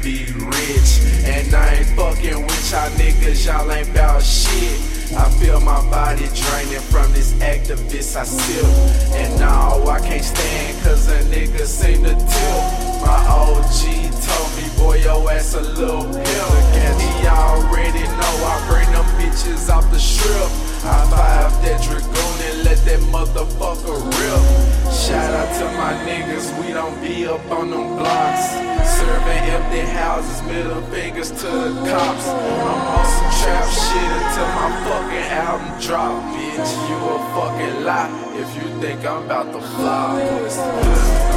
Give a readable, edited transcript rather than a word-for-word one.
be rich. And I ain't fucking with y'all niggas, y'all ain't bout shit. I feel my body draining from this activist I sip. And now I can't stand cause a nigga seem to tilt. My OG told me, boy, your ass a little pill. And he already know I bring them bitches off the strip. I vibe that Dragoon and let that motherfucker rip. Shout out to my niggas, we don't be up on them blocks. Serving empty houses, middle fingers to the cops. I'm on some trap shit until my fucking album drop, bitch. You a fucking lie if you think I'm about to flop.